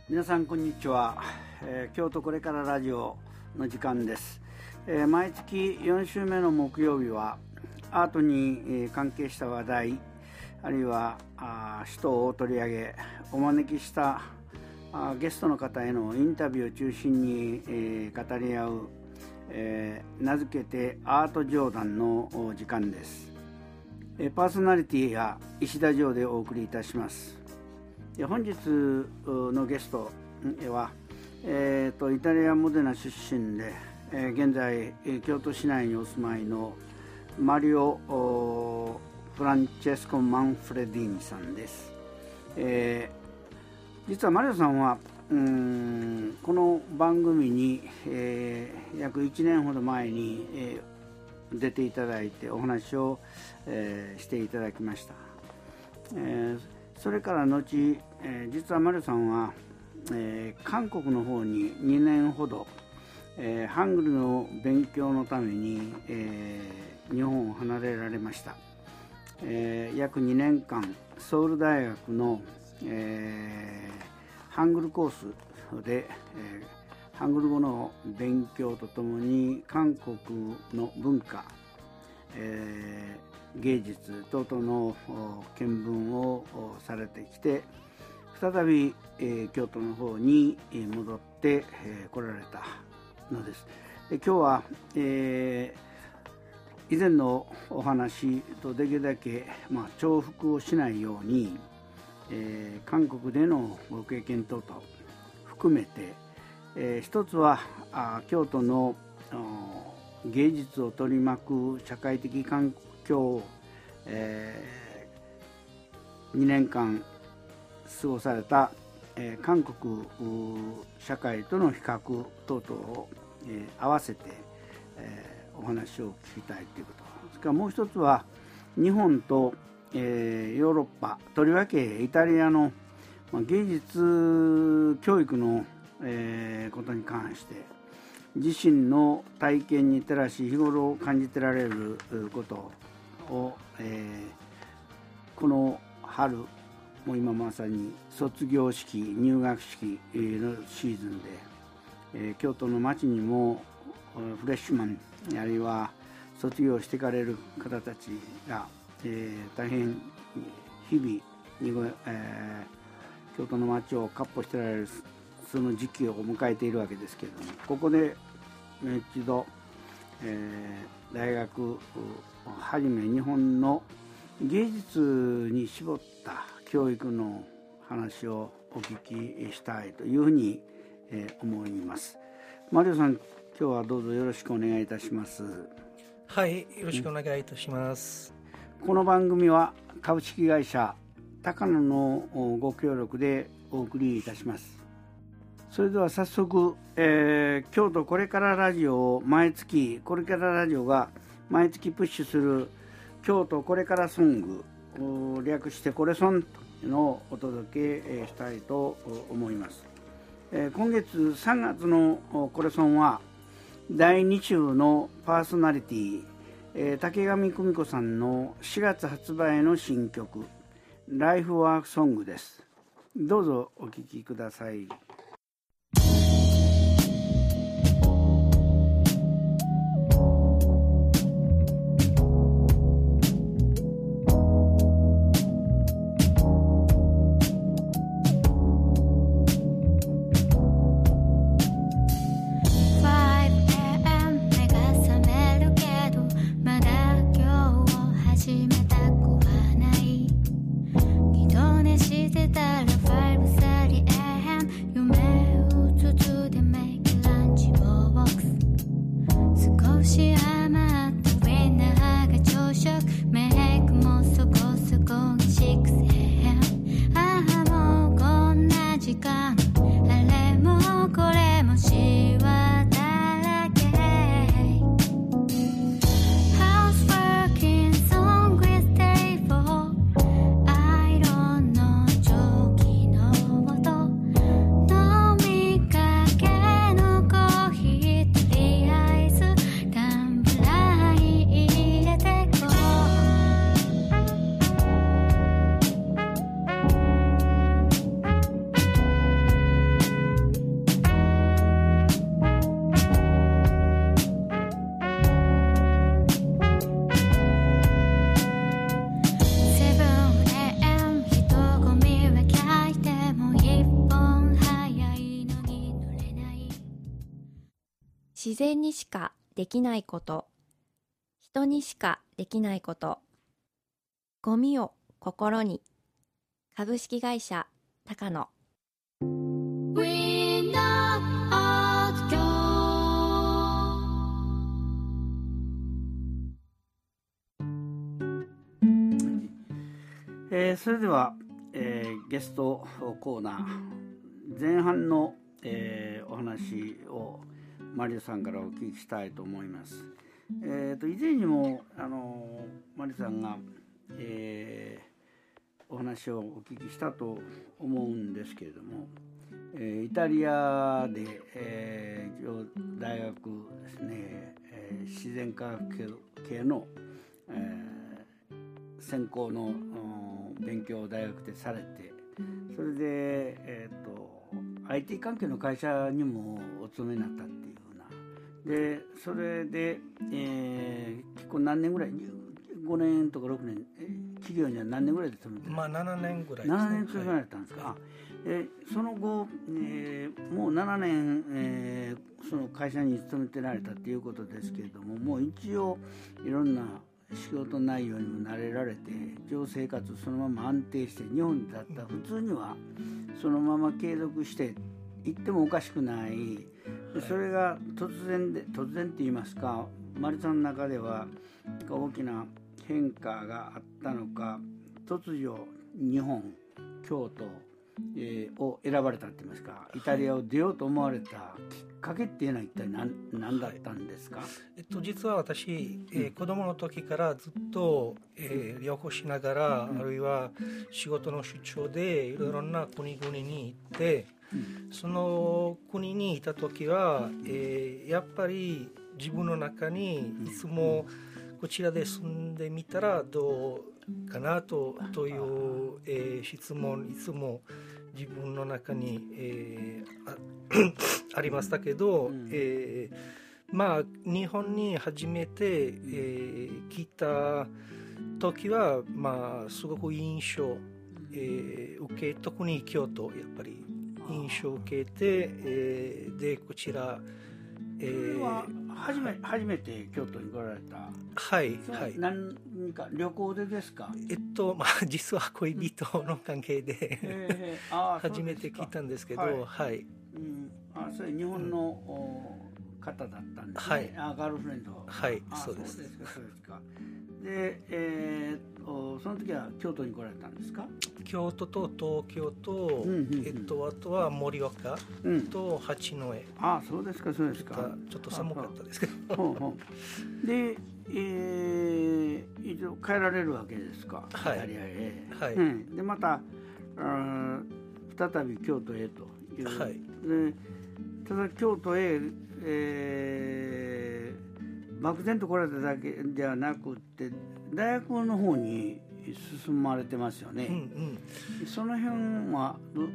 皆さんこんにちは、京都これからラジオの時間です。毎月4週目の木曜日はアートに関係した話題、あるいは人を取り上げお招きしたゲストの方へのインタビューを中心に語り合う、名付けてアート上談の時間です。パーソナリティが石田城でお送りいたします。本日のゲストは、イタリア・モデナ出身で、現在京都市内にお住まいのマリオ・フランチェスコ・マンフレディーニさんです。実はマリオさんはこの番組に、約1年ほど前に、出ていただいてお話を、していただきました。それから後、実はマリオさんは、韓国の方に2年ほど、ハングルの勉強のために、日本を離れられました。約2年間ソウル大学の、ハングルコースで、ハングル語の勉強とともに韓国の文化、芸術等々の見聞をされてきて、再び、京都の方に戻って来られたのです。今日は、以前のお話とできるだけ、重複をしないように、韓国でのご経験等々含めて、一つは京都の芸術を取り巻く社会的環境を、2年間過ごされた、韓国社会との比較等々を、合わせて、お話を聞きたいということ。それからもう一つは日本と、ヨーロッパ、とりわけイタリアの、芸術教育の、ことに関して自身の体験に照らし日頃感じてられることを、この春もう今まさに卒業式入学式のシーズンで、京都の街にもフレッシュマンあるいは卒業していかれる方たちが、大変日々に、京都の街を闊歩してられるその時期を迎えているわけですけれども、ここで一度、大学をはじめ日本の芸術に絞った教育の話をお聞きしたいというふうに、思います。マリオさん、今日はどうぞよろしくお願いいたします。 はい、よろしくお願いいたします。 この番組は株式会社高野のご協力でお送りいたします。それでは早速、京都これからラジオをこれからラジオが毎月プッシュする京都これからソング、略してこれソンというのをお届けしたいと思います。今月3月のこれソンは第2週のパーソナリティ、竹上久美子さんの4月発売の新曲ライフワークソングです。どうぞお聴きください。 してたら5:30時自然にしかできないこと、人にしかできないこと、ゴミを心に。株式会社高野。 それでは、ゲストコーナー前半の、お話をマリオさんからお聞きしたいと思います。以前にもマリオさんが、お話をお聞きしたと思うんですけれども、イタリアで、大学ですね、自然科学系の、専攻の勉強を大学でされて、それで、IT 関係の会社にもお勤めになったっていうふうなで、それで、結構何年ぐらい5年とか6年企業には何年ぐらいで勤めてる？ 7年ぐらいですね。 7年勤められたんですか？はい、その後、もう7年、その会社に勤めてられたっていうことですけれども、もう一応いろんな仕事内容にも慣れられて、一応生活そのまま安定して、日本だったら普通にはそのまま継続していってもおかしくない。それが突然って言いますか、マリさんの中では大きな変化があったのか、突如日本、京都、を選ばれたって言いますか、イタリアを出ようと思われたきっかけっていうのは一体 何だったんですか？ 実は私、子供の時からずっと、旅行しながら、あるいは仕事の出張でいろいろな国々に行って、その国にいた時は、やっぱり自分の中にいつもこちらで住んでみたらどうかなという、質問いつも自分の中に、ありましたけど、まあ日本に初めて、来た時は、まあ、すごく印象、特に京都やっぱり印象を受けて、でこちら、 初めて京都に来られた？ はいはい。 何か旅行でですか？ まあ実は恋人の関係で初めて来たんですけど、はい。 それ日本の方だったんですね。はい。ガールフレンド。 はい、そうです。 そうですか。で、その時は京都に来られたんですか？ 京都と東京と、あとは盛岡と八戸。 そうですか、そうですか。 ちょっと寒かったですけど。 で、一応帰られるわけですか、イタリアへ。はい。で、また再び京都へという。はい。で、ただ京都へ、漠然と来られただけではなくて、大学の方に進まれてますよね。その辺は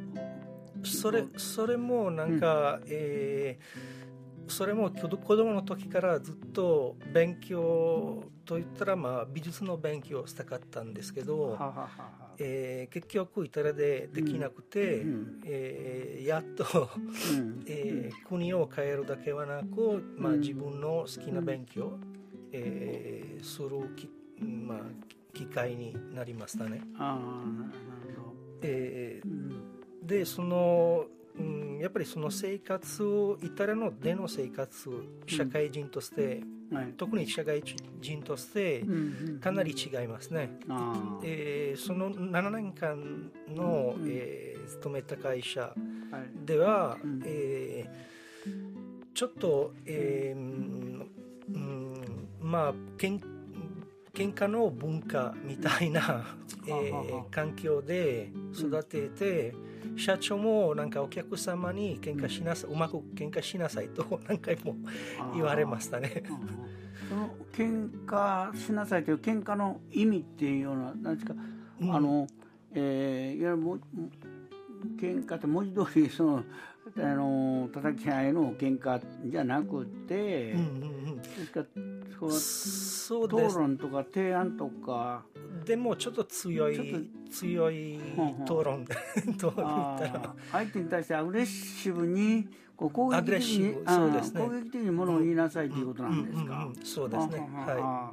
それもなんか、それも子供の時からずっと勉強といったら、まあ、美術の勉強をしたかったんですけど、結局イタリアでできなくて、やっと、国を変えるだけはなく、まあ、自分の好きな勉強、する機会になりましたね。でやっぱりその生活をイタリアのでの生活社会人として、特に社会人としてかなり違いますね。その7年間の、勤めた会社では、ちょっと、まあ喧嘩の文化みたいな、環境で育てて、社長もなんかお客様にうまく喧嘩しなさいと何回も言われましたね。 その喧嘩しなさいという喧嘩の意味っていうような何ですか、いわゆる喧嘩って文字通りその叩き合いの喧嘩じゃなくて、ですから討論とか提案とかでもちょっと強い討論でと言ったら相手に対してアグレッシブに攻撃的に、 そうですね、 攻撃的にものを言いなさいということなんですか。 そうですね。はい。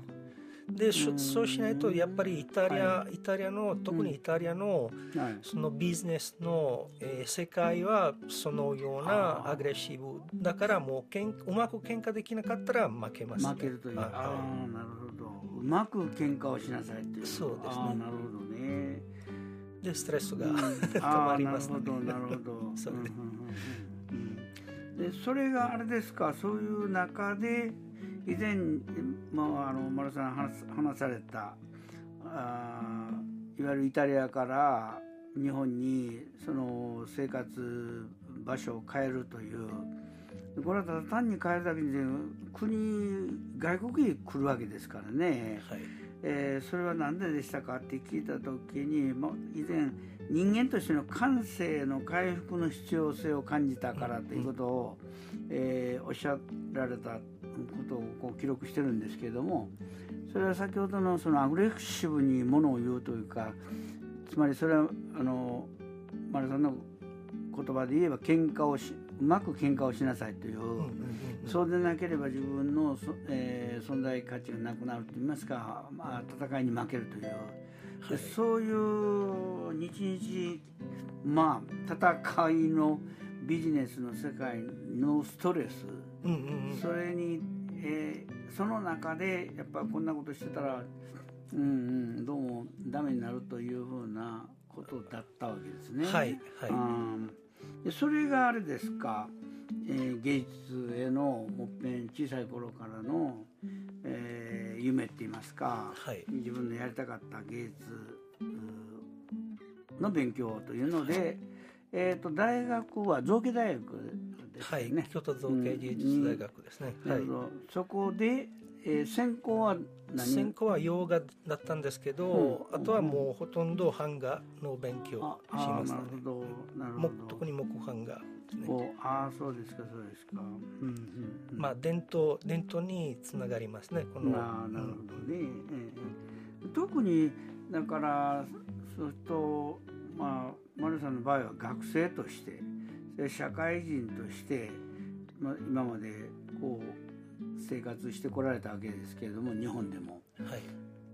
でそうしないとやっぱりイタリアの特にイタリアのそのビジネスの世界はそのようなアグレッシブだからもううまく喧嘩できなかったら負けますね。 負けるという。なるほど。うまく喧嘩をしなさいっていう。 そうですね。 なるほどね。 でストレスが溜まりますね。 なるほど。でそれがあれですか、そういう中で以前丸さん話されたいわゆるイタリアから日本にその生活場所を変えるという、これはただ単に変えるだけで外国に来るわけですからね、はい。それは何ででしたかって聞いた時に、以前人間としての感性の回復の必要性を感じたからということを、おっしゃられたことを記録してるんですけれども、それは先ほどのそのアグレッシブにものを言うというか、つまりそれは丸さんの言葉で言えばうまく喧嘩をしなさいという、そうでなければ自分の、存在価値がなくなるといいますか、戦いに負けるという、はい、そういう日々戦いのビジネスの世界のストレス、それに、その中でやっぱこんなことしてたら、どうもダメになるというふうなことだったわけですね。 はいはい。 でそれがあれですか、芸術へのもっぺん小さい頃からの、夢って言いますか、はい、自分のやりたかった芸術の勉強というので、大学は造形大学ですね。 はい、京都造形芸術大学ですね。 なるほど。そこで、専攻は専攻は洋画だったんですけど、あとはもうほとんど版画の勉強しましたね。 なるほど。 特に木版画ですね。 そうですか、そうですか。 伝統につながりますね。 なるほどね。特にだからそうすると丸さんの場合は学生として社会人として、今まで生活してこられたわけですけれども、日本でも、はい、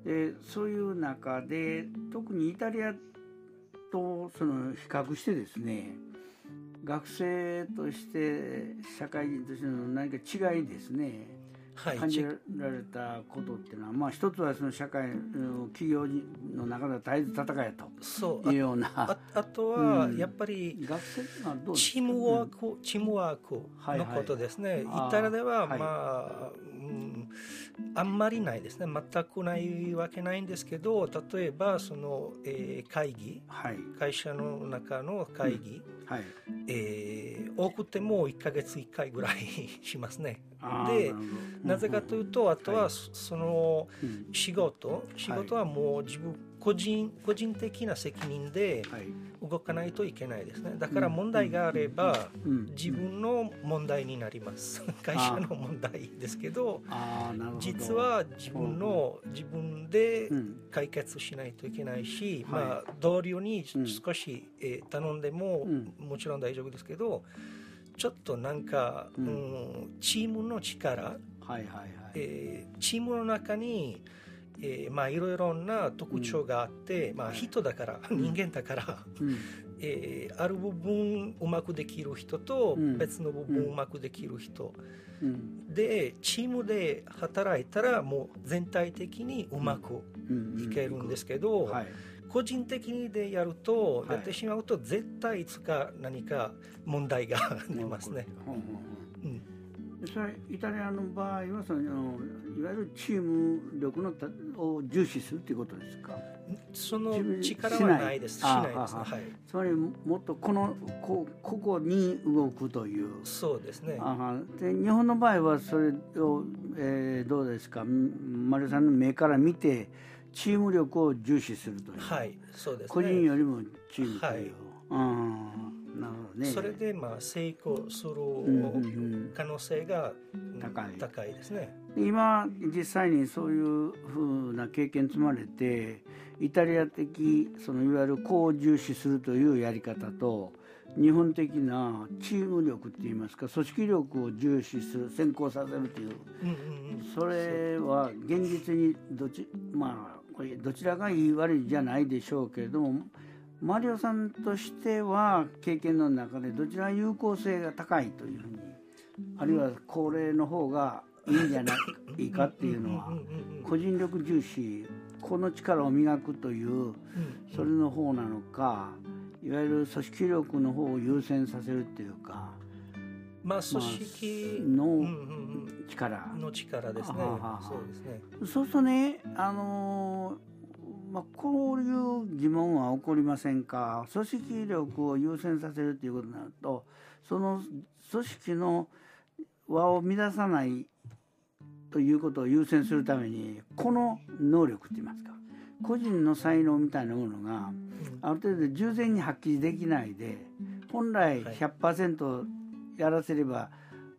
でそういう中で特にイタリアとその比較してですね、学生として社会人としての何か違いですね、はい、感じられたことっていうのは、一つはその社会の企業の中では絶えず戦えというような、 あとはやっぱりチームワークのことですね。イタリアではあんまりないですね。全くないわけないんですけど、例えばその、会議、会社の中の会議、多くても1ヶ月1回ぐらいしますね。でなぜかというと、あとはその仕事はもう自分個人的な責任で動かないといけないですね。だから問題があれば自分の問題になります。会社の問題ですけど、実は自分で解決しないといけないし、同僚に少し頼んでももちろん大丈夫ですけど、ちょっとなんか、チームの力、チームの中にいろいろな特徴があって、人だから、人間だから、ある部分うまくできる人と別の部分うまくできる人、でチームで働いたらもう全体的にうまくいけるんですけど、個人的にでやってしまうと絶対いつか何か問題が出ますね。 それイタリアの場合はいわゆるチーム力を重視するということですか？ その力はないです。しないですね。 つまりもっとここに動くという。 そうですね。 で日本の場合はそれを、どうですか、丸さんの目から見てチーム力を重視するという。 そうですね。 個人よりもチームという。 なるほどね。 それで成功する可能性が高いですね。 今実際にそういうふうな経験積まれて、イタリア的そのいわゆる個を重視するというやり方と、日本的なチーム力っていいますか、組織力を重視する、先行させるという、それは現実にこれどちらがいい悪いじゃないでしょうけれども、マリオさんとしては経験の中でどちらが有効性が高いというふうに、あるいは高齢の方がいいんじゃないかっていうのは、個人力重視、この力を磨くというそれの方なのか、いわゆる組織力の方を優先させるっていうか、 組織の力の力ですね。そうですね。 そうするとね、こういう疑問は起こりませんか。組織力を優先させるということになると、その組織の輪を乱さないということを優先するために、この能力といいますか、個人の才能みたいなものがある程度従前に発揮できないで、本来 100% やらせれば、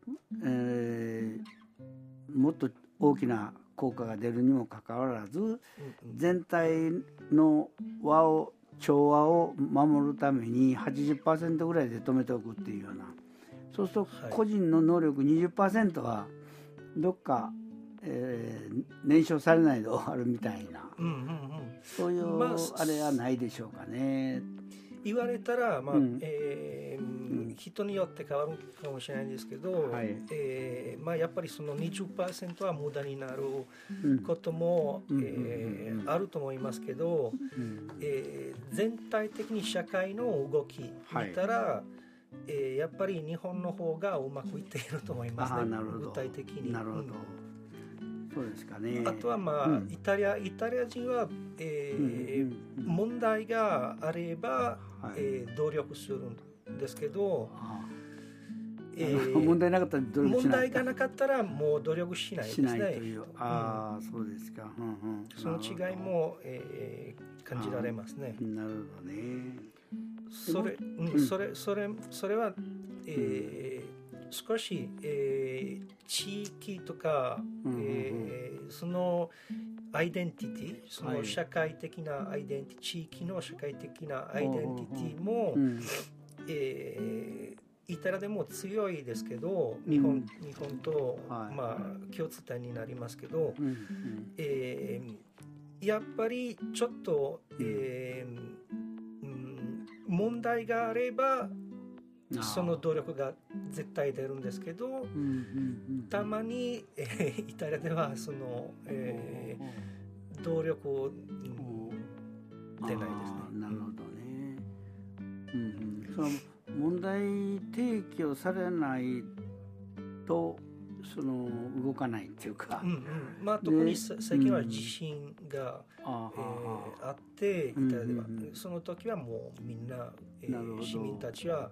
もっと大きな効果が出るにもかかわらず、全体の調和を守るために 80% ぐらいで止めておくっていうような、そうすると個人の能力 20% はどっか、燃焼されないで終わるみたいな、そういうあれはないでしょうかね。 言われたら、人によって変わるかもしれないんですけど、やっぱりその 20% は無駄になることもあると思いますけど、全体的に社会の動き見たら、やっぱり日本の方がうまくいっていると思いますね。具体的に。 なるほど。そうですかね。 あとはイタリア人は、問題があれば、努力するんですけど、 問題なかったら努力しない。 問題がなかったらもう努力しないですね。 しないという。そうですか。 その違いも、感じられますね。 なるほどね。 それは、少し、地域とか、そのアイデンティティ、その社会的なアイデンティティ、地域の社会的なアイデンティティも、イタリアでも強いですけど、日本と、共通点になりますけど、やっぱりちょっと、問題があればその努力が絶対出るんですけど、たまに、イタリアではその、努力出ないですね。 なるほどね。その問題提起をされないとその動かないっていうか、 特に最近は地震が、あってイタリアでは、その時はもうみんな、市民たちは、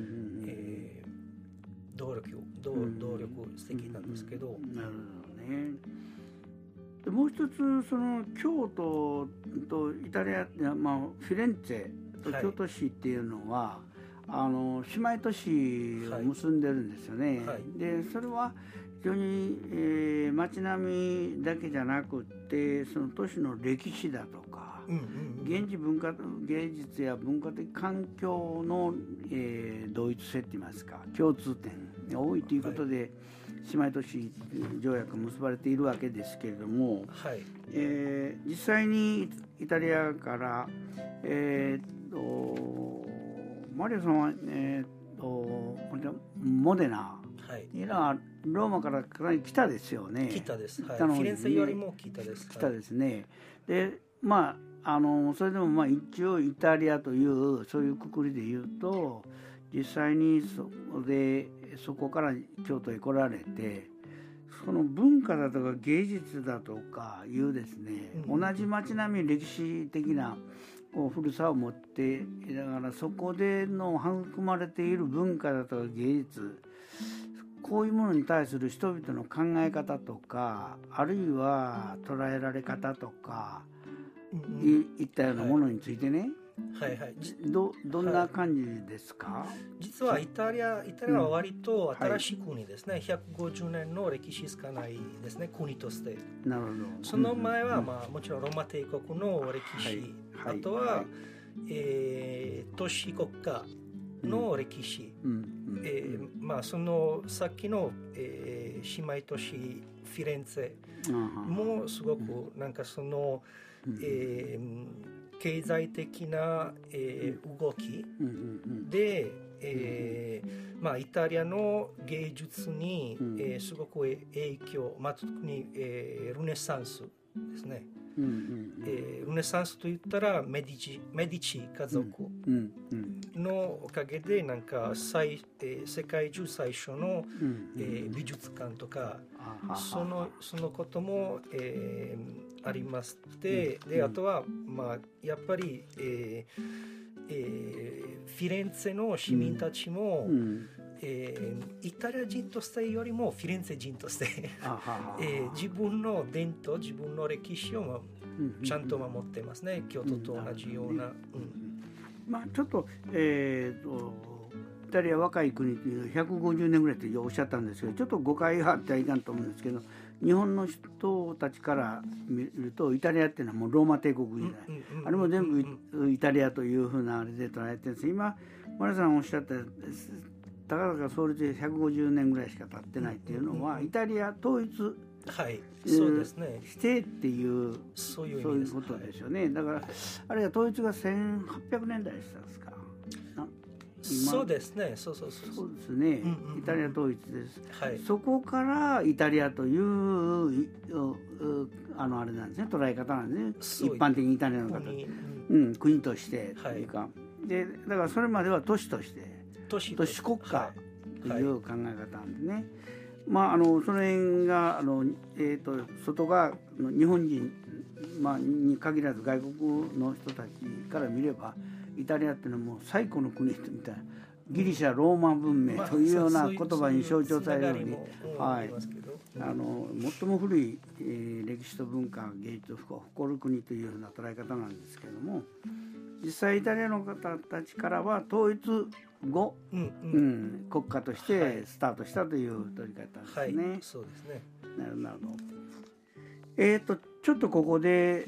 努力的なんですけど、 なるほどね。でもう一つ、その京都とイタリア、フィレンツェと京都市っていうのは、姉妹都市を結んでるんですよね。でそれは非常に、街並みだけじゃなくってその都市の歴史だとか、現地芸術や文化的環境の、同一性といいますか共通点が多いということで、姉妹都市条約が結ばれているわけですけれども、実際にイタリアから、マリオさんは、モデナ、ローマからかなり北ですよね。 北です。フィレンツェよりも北です。 北ですね。で、それでも一応イタリアというそういうくくりで言うと、実際にそこから京都へ来られて、その文化だとか芸術だとかいうですね、同じ街並み歴史的な古さを持っていながら、そこでの育まれている文化だとか芸術、こういうものに対する人々の考え方とか、あるいは捉えられ方とか、 いったようなものについてね、 はいはい、 どんな感じですか？ 実はイタリアは割と新しい国ですね、150年の歴史しかないですね、国として。 なるほど。 その前は、もちろんローマ帝国の歴史、あとは、都市国家の歴史、そのさっきの、姉妹都市フィレンツェもすごくなんかその、経済的な、動きで、イタリアの芸術に、すごく影響、特に、ルネサンスですね。ルネサンスといったらメディチ家族のおかげでなんか世界中最初の、美術館とかそのことも、ありまして、であとは、やっぱり、フィレンツェの市民たちも、イタリア人としてよりもフィレンツェ人として自分の伝統、自分の歴史をちゃんと守ってますね、京都と同じような。 ちょっと、イタリア若い国という150年ぐらいとおっしゃったんですけど、ちょっと誤解があってはいかんと思うんですけど、日本の人たちから見るとイタリアっていうのはもうローマ帝国時代、あれも全部イタリアというふうなあれで捉えてるんです。今丸さんおっしゃったたかだか創立で150年ぐらいしか経ってないっていうのは、イタリア統一、 そうですね、 してっていうそういうことですよね。だからあれが統一が1800年代でしたですか？ そうですね、そうですね、イタリア統一です、そこからイタリアというあれなんですね、捉え方なんですね、一般的にイタリアの方、国としてというか、でだからそれまでは都市として都市国家という考え方なんでね、その辺が外が日本人、に限らず外国の人たちから見ればイタリアっていうのはもう最古の国みたいな、ギリシャローマ文明というような言葉に象徴されるように、最も古い、歴史と文化芸術を誇る国というような捉え方なんですけども、実際イタリアの方たちからは統一後、国家としてスタートしたという取り方ですね。 そうですね。 なるほど。ちょっとここで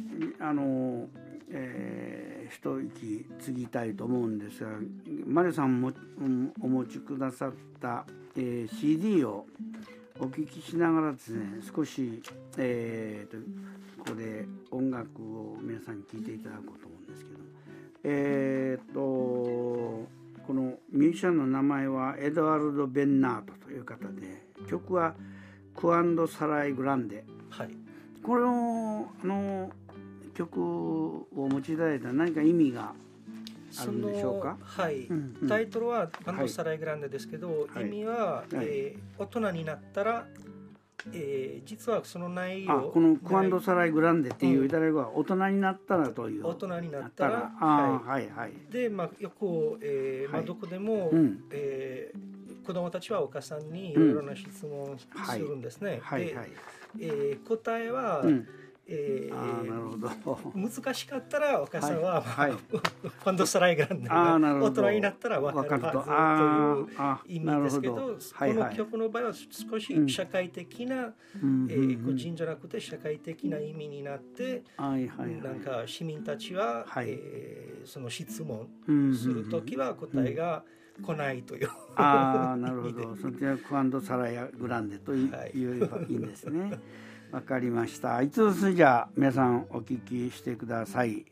一息継ぎたいと思うんですが、マリさんもお持ちくださった、CD をお聴きしながらですね、少し、ここで音楽を皆さんに聴いていただこうと思うんですけど、このミュージシャンの名前はエドワルド・ベンナートという方で、曲はクアンド・サライ・グランデ、この曲をお持ちいただいた何か意味があるんでしょうか？ タイトルはクアンド・サライ・グランデですけど、意味は、大人になったら、実はその内容、 このクアンド・サライ・グランデっていうイタリア語は大人になったらという、 大人になったら、で、よく、どこでも、子供たちはお母さんにいろいろな質問するんですね。で、答えは、 なるほど、 難しかったらお母さんは、クアンド・サライ・グランデが大人になったら分かるはずという意味ですけど、この曲の場合は少し社会的な、個人じゃなくて社会的な意味になって、なんか市民たちは、その質問するときは答えが来ないという。 なるほど、そちらクアンド・サライ・グランデと言えばいいんですね。わかりました。5つじゃあ皆さんお聞きしてください。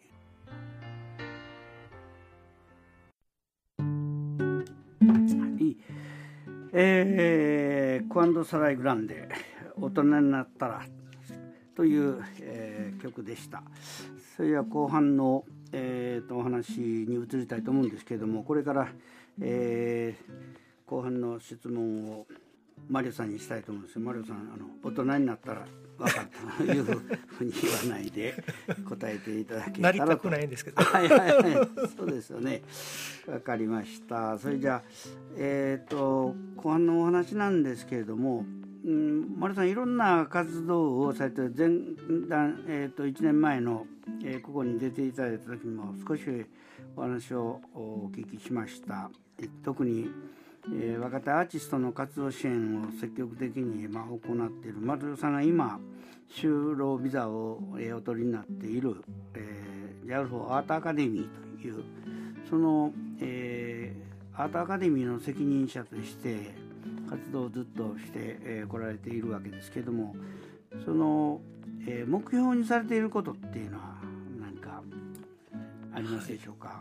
クアンド・サライ・グランデ、大人になったらという、曲でした。それでは後半の、お話に移りたいと思うんですけれども、これから、後半の質問をマリオさんにしたいと思うんですよ。マリオさん、大人になったら分かったというふうに言わないで答えていただけたらと。 なりたくないんですけど。 そうですよね。分かりました。それじゃあ、後半のお話なんですけれども、 丸さんいろんな活動をされて前段、1年前の、ここに出ていただいた時にも少しお話をお聞きしました。特に、若手アーティストの活動支援を積極的に、行っている丸さんが今就労ビザを、お取りになっている、JALFO アートアカデミーというその、アートアカデミーの責任者として活動をずっとしてこられているわけですけれども、その、目標にされていることっていうのは何かありますでしょうか？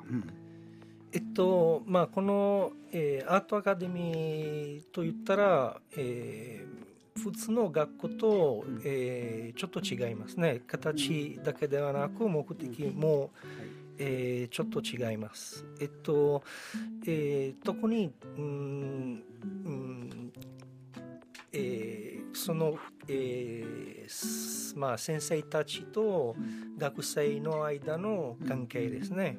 この、アートアカデミーといったら、普通の学校と、ちょっと違いますね。形だけではなく目的も、ちょっと違います。特に、その、先生たちと学生の間の関係ですね。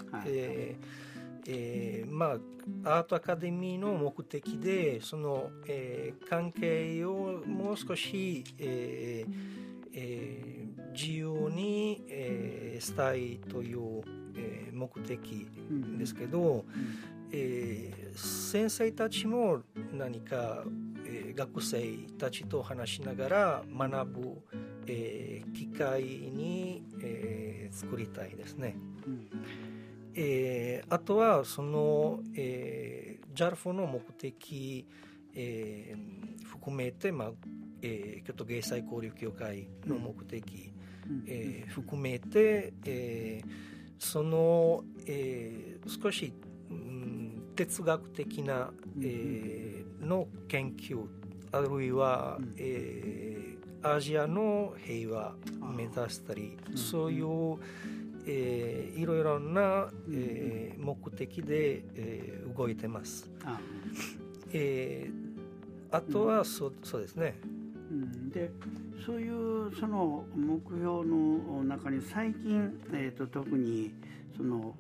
アートアカデミーの目的でその、関係をもう少し、自由に、したいという、目的ですけど、先生たちも何か、学生たちと話しながら学ぶ、機会に、作りたいですね。あとはその、JALFO の目的、含めて、京都芸祭交流協会の目的、含めて、その、少し、哲学的な、の研究あるいは、アジアの平和を目指したり、そういういろいろな、目的で、動いてます。あとはそうですね。 でそういうその目標の中に最近、特にその、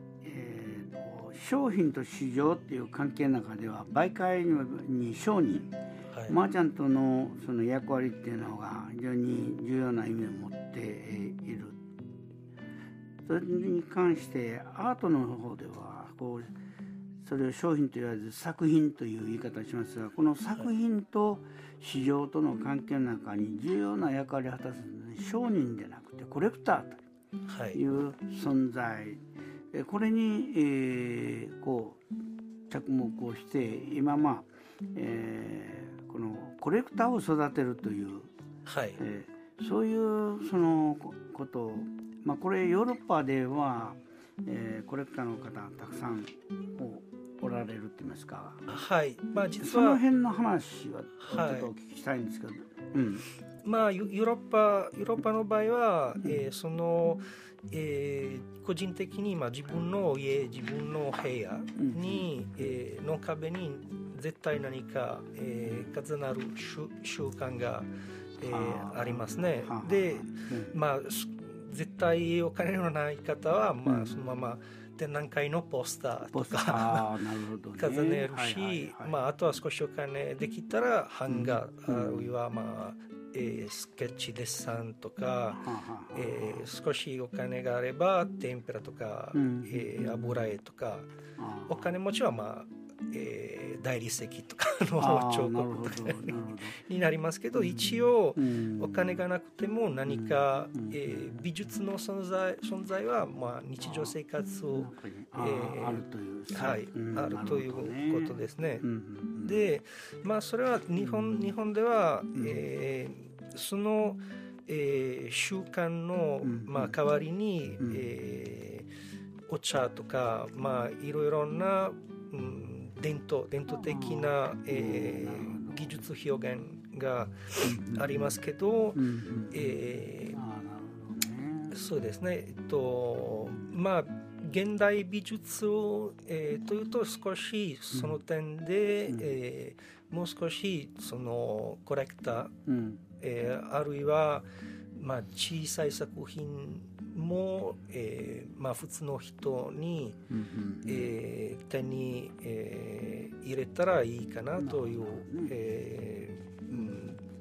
商品と市場っていう関係の中では媒介に商人、マーチャントのその役割っていうのが非常に重要な意味を持っている。それに関してアートの方ではそれを商品と言わず作品という言い方をしますが、この作品と市場との関係の中に重要な役割を果たすのに商人でなくてコレクターという存在、これに、着目をして今このコレクターを育てるという、そういうそのことを、これヨーロッパでは、コレクターの方たくさんおられるって言いますか、実はその辺の話はちょっとお聞きしたいんですけど、 ヨーロッパの場合は、その、個人的に、自分の家自分の部屋に、の壁に絶対何か、飾る習慣が、ありますね。で、絶対お金のない方は、そのまま展覧会のポスターとか飾れるし、あとは少しお金できたら版画、あるいはスケッチデッサンとか、少しお金があれば天ぷらとか、油絵とか、お金持ちは大理石とかの彫刻とかになりますけど、一応お金がなくても何か、美術の存在は、日常生活を、あるということですね。で、それは日本では、その、習慣の、代わりに、お茶とか、いろいろな、伝統的な、技術表現がありますけど、そうですね、現代美術というと少しその点で、もう少しそのコレクター、あるいは、小さい作品も、普通の人に、手に、入れたらいいかなという、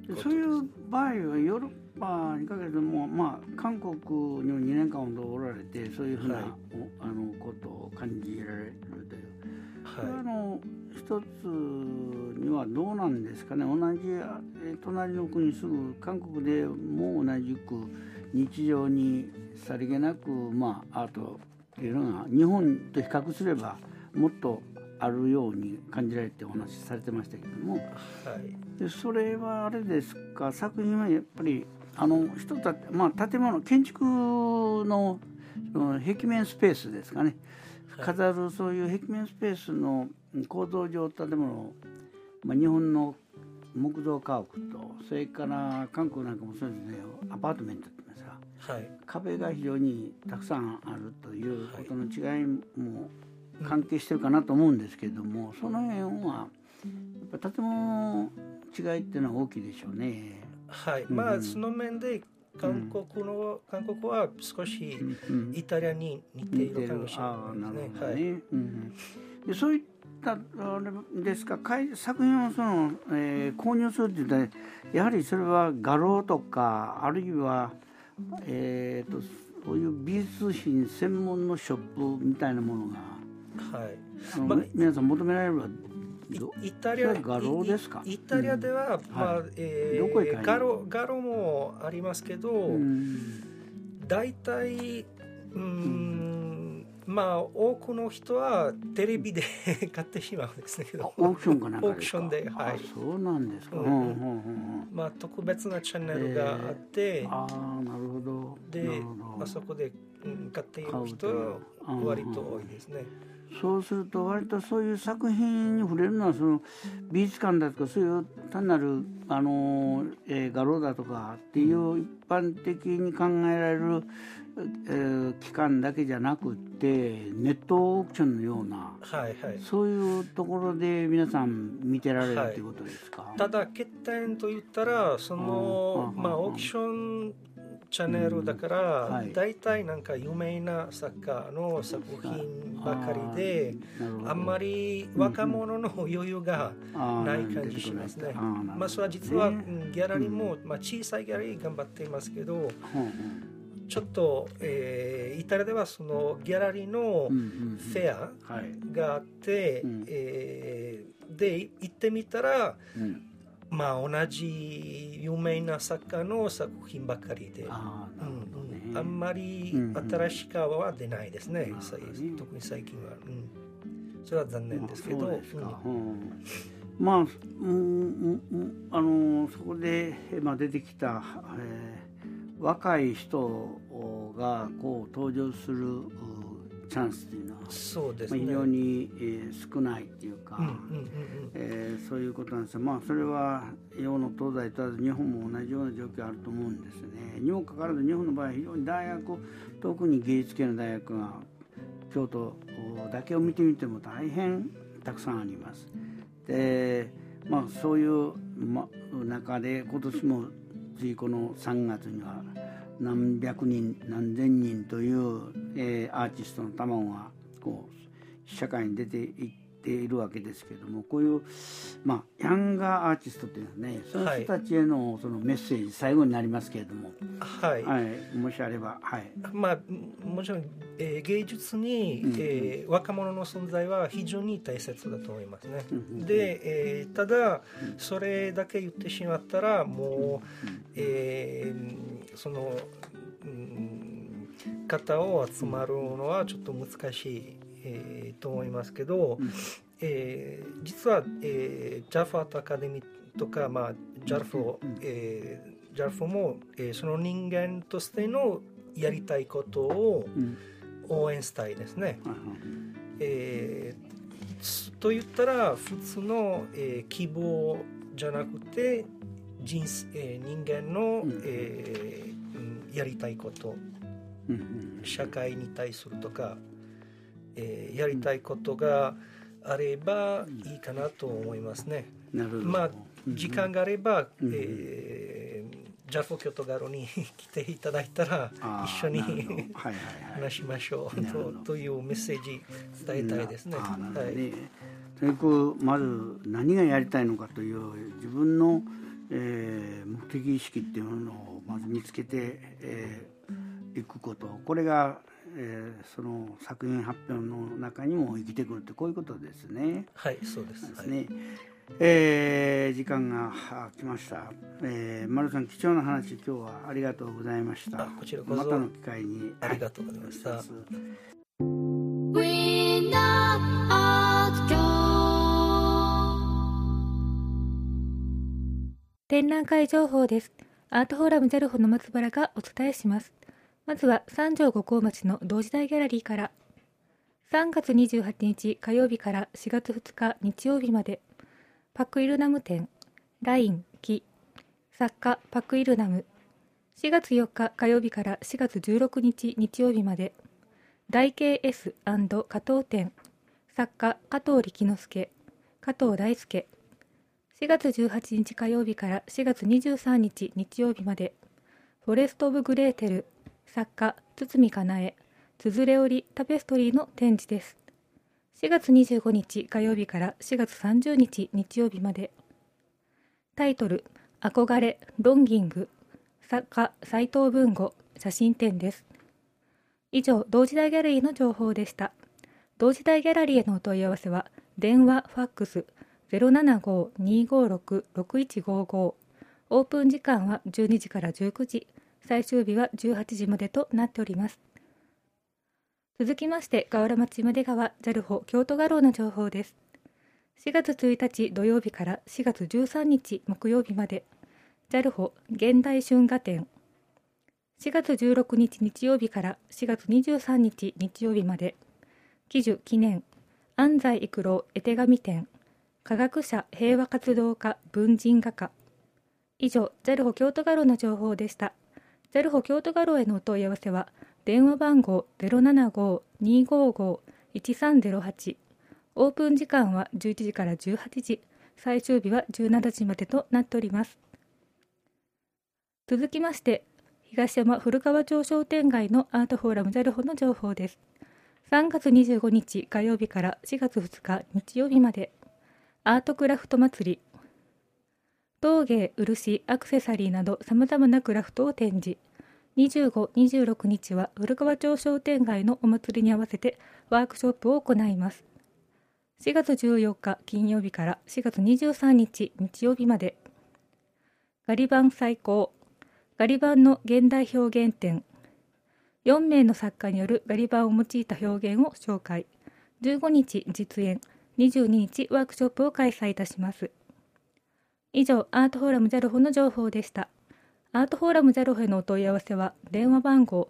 そういう場合はヨーロッパにかけても、韓国にも2年間ほどおられてそういうふうな、ことを感じられるという、一つにはどうなんですかね。同じ隣の国すぐ韓国でも同じく日常にさりげなく、アートというのが日本と比較すればもっとあるように感じられてお話しされてましたけども、でそれはあれですか、作品はやっぱり一つは、建物建築の壁面スペースですかね、飾るそういう壁面スペースの構造上建物、日本の木造家屋とそれから韓国なんかもそうですね、アパートメントって言いますが、壁が非常にたくさんあるということの違いも関係してるかなと思うんですけれども、その辺はやっぱ建物の違いっていうのは大きいでしょうね。 その面で韓国は少しイタリアに似ているかもしれないですね。 でそういったあれですか、作品を購入するって言ったらやはりそれは画廊とかあるいは、そういう美術品専門のショップみたいなものが、皆さん求められるはイタリア画廊ですか？ イタリアでは、画廊もありますけど、大体多くの人はテレビで買ってしまうんですけど、 オークションかなんかオークションで、 そうなんですか。 特別なチャンネルがあって、 なるほど。 でそこで買っている人は割と多いですね。 そうすると割とそういう作品に触れるのはその美術館だとかそういう単なる画廊だとかっていう一般的に考えられる、機関だけじゃなくってネットオークションのような、そういうところで皆さん見てられるということですか？ ただ欠点といったらそのオークションチャンネルだから、大体なんか有名な作家の作品ばかりで、あんまり若者の余裕がない感じしますね。それは実はギャラリーも、小さいギャラリー頑張っていますけど、ちょっと、イタリアではそのギャラリーのフェアがあって、で行ってみたら、同じ有名な作家の作品ばかりで、あんまり新しさは出ないですね、特に最近は、それは残念ですけど、 そこで、出てきた、若い人がこう登場するチャンスというのはそうですね、 非常に、少ないっていうか、そういうことなんですよ。それは洋の東西問わず日本も同じような状況あると思うんですね。にもかかわらず日本の場合非常に大学、特に芸術系の大学が京都だけを見てみても大変たくさんあります。で、そういう、中で今年もついこの3月には何百人何千人という、アーティストの卵がこう社会に出ていっているわけですけれども、こういう、ヤンガーアーティストというのはね、その人たちへのそのメッセージ、最後になりますけれども、もしあれば、 もちろん、芸術に、若者の存在は非常に大切だと思いますね。で、ただそれだけ言ってしまったらもう、その、方を集まるのはちょっと難しい、と思いますけど、実は、ジャフアートアカデミーとか、ジャルフも、その人間としてのやりたいことを応援したいですね。と言ったら普通の、希望じゃなくて人間の、やりたいこと、社会に対するとか、やりたいことがあればいいかなと思いますね。時間があれば、ジャフ京都ガロに来ていただいたら一緒に話しましょうというメッセージ伝えたいですね。とにかくまず何がやりたいのかという自分の目的意識っていうのをまず見つけていくこと、これが、その作品発表の中にも生きてくるってこういうことですね。 はい、そうですね。時間が来ました。丸さん、貴重な話今日はありがとうございました。 こちらこそまたの機会にありがとうございました。 展覧会情報です。アートフォーラムジャルホの松原がお伝えします。まずは三条五甲町の同時代ギャラリーから。3月28日火曜日から4月2日日曜日まで、パクイルナム展、ライン、木、作家パクイルナム。4月4日火曜日から4月16日日曜日まで、大慶 S& 加藤展、作家加藤力之助、加藤大輔。4月18日火曜日から4月23日日曜日まで、フォレスト・オブ・グレーテル、作家堤かなえ、つづれ織りタペストリーの展示です。4月25日火曜日から4月30日日曜日まで。タイトル、憧れ、ロンギング、作家斉藤文吾、写真展です。以上、同時代ギャラリーの情報でした。同時代ギャラリーへのお問い合わせは、電話、ファックス、075-256-6155。オープン時間は12時から19時、最終日は18時までとなっております。続きまして、河原町今出川ジャルホ京都画廊の情報です。4月1日土曜日から4月13日木曜日まで、ジャルホ現代春画展。4月16日日曜日から4月23日日曜日まで、喜寿記念安西育郎絵手紙展、科学者平和活動家文人画家。以上、ジャルホ京都画廊の情報でした。ジャルホ京都画廊へのお問い合わせは、電話番号 075-255-1308。オープン時間は11時から18時、最終日は17時までとなっております。続きまして、東山古川町商店街のアートフォーラムジャルホの情報です。3月25日火曜日から4月2日日曜日まで、アートクラフト祭り。陶芸、漆、アクセサリーなどさまざまなクラフトを展示。25、26日は古川町商店街のお祭りに合わせてワークショップを行います。4月14日金曜日から4月23日日曜日まで、ガリ版最高、ガリ版の現代表現展。4名の作家によるガリ版を用いた表現を紹介。15日実演、22日ワークショップを開催いたします。以上、アートフォーラムジャルホの情報でした。アートフォーラムジャルホへのお問い合わせは、電話番号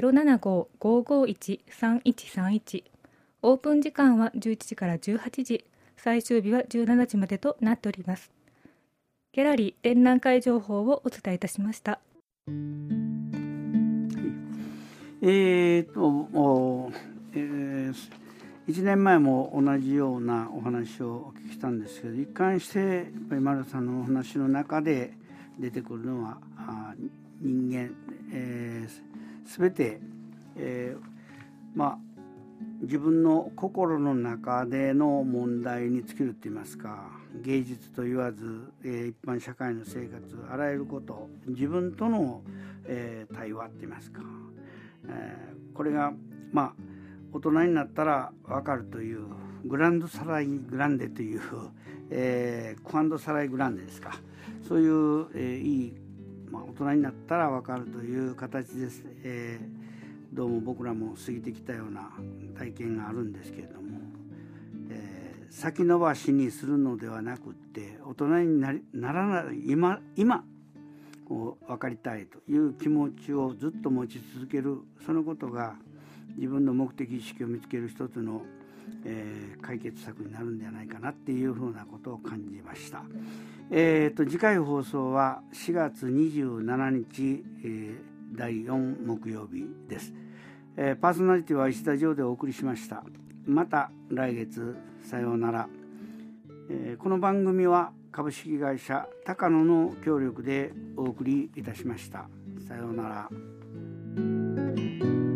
075-551-3131。オープン時間は11時から18時、最終日は17時までとなっております。ギャラリー展覧会情報をお伝えいたしました。 1年前も同じようなお話をお聞きしたんですけど、一貫してやっぱり丸さんのお話の中で出てくるのは人間、全て、自分の心の中での問題に尽きるといいますか、芸術と言わず、一般社会の生活、あらゆること、自分との、対話と言いますか、これが大人になったら分かるというグランドサライグランデという、クアンドサライグランデですか、そういう、いい、大人になったら分かるという形です。どうも僕らも過ぎてきたような体験があるんですけれども、先延ばしにするのではなくって、大人にならない今こう分かりたいという気持ちをずっと持ち続ける、そのことが自分の目的意識を見つける一つの、解決策になるんじゃないかなっていうふうなことを感じました。次回放送は4月27日、第4木曜日です。パーソナリティは石田城でお送りしました。また来月、さようなら。この番組は株式会社高野の協力でお送りいたしました。さようなら。